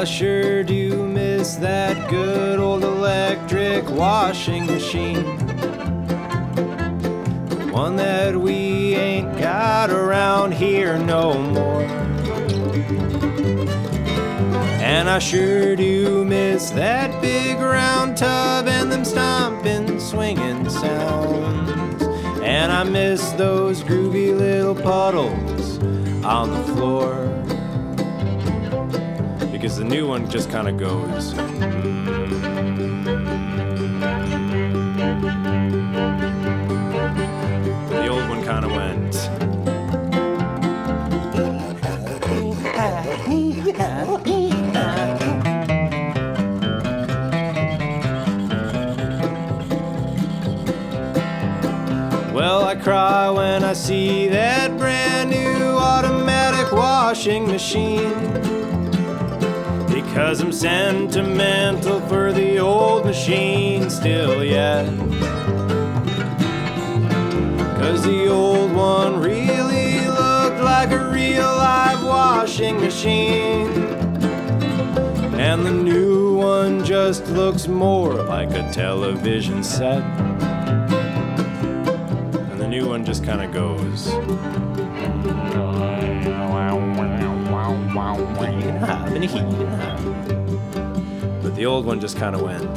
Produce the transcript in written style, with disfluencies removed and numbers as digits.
sure do miss that good old electric washing machine. One that we ain't got around here no more. And I sure do miss that big round tub and them stomping, swinging sounds. And I miss those groovy little puddles on the floor. Because the new one just kind of goes. The old one kind of went. Well, I cry when I see that brand new automatic washing machine, because I'm sentimental for the old machine still yet. Cause the old one really looked like a real live washing machine, and the new one just looks more like a television set. And the new one just kind of goes. But the old one just kind of went.